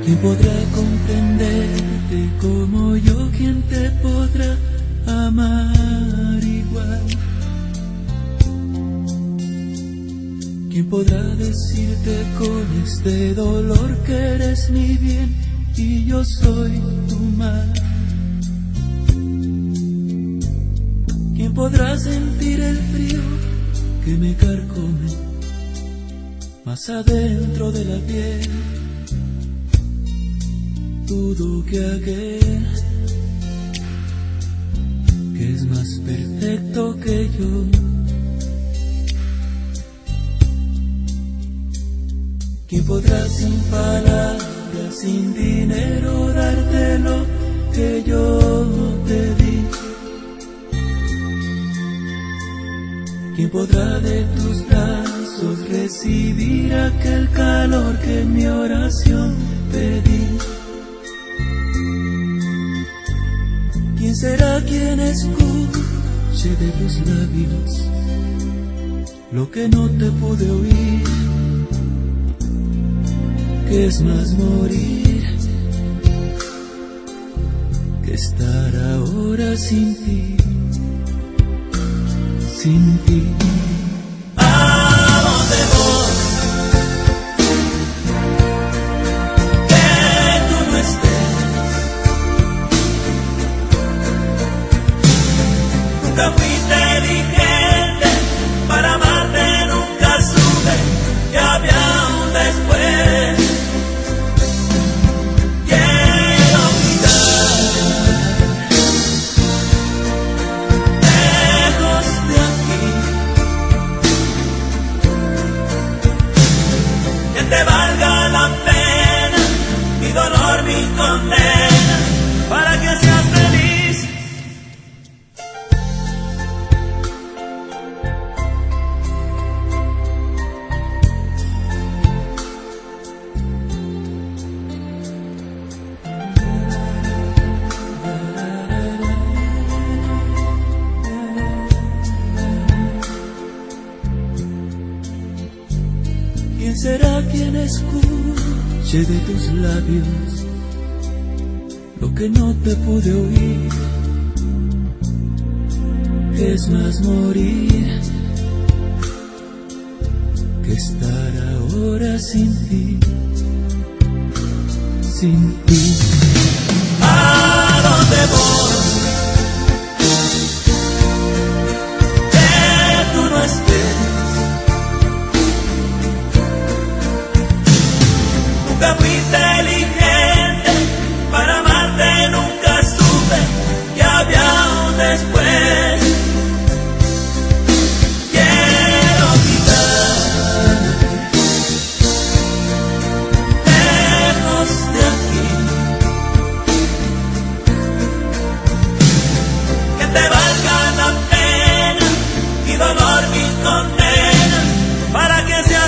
¿Quién podrá comprenderte como yo? ¿Quién te podrá amar igual? ¿Quién podrá decirte con este dolor que eres mi bien y yo soy tu mal? ¿Quién podrá sentir el frío que me carcome más adentro de la piel? Dudo que aquel que es más perfecto que yo. ¿Quién podrá sin palabras, sin dinero, darte lo que yo te di? ¿Quién podrá de tus brazos recibir aquel calor que en mi oración pedí? ¿Quién será quien escuche de tus labios lo que no te pude oír? ¿Qué es más morir que estar ahora sin ti? Sin ti. ¿A dónde voy? Que tú no estés. Nunca fui inteligente para amarte, nunca supe que había un después. Quiero olvidar lejos de aquí, que te valga la pena mi dolor, mi condena, para que seas feliz. ¿Quién será quien escuche de tus labios lo que no te pude oír? ¿Qué es más morir que estar ahora sin ti? Sin ti. ¿A dónde voy? Que tú no estés. Nunca fui inteligente para amarte, nunca supe que había un después. Quiero quitar lejos de aquí, que te valga la pena mi dolor, mi condena, para que sea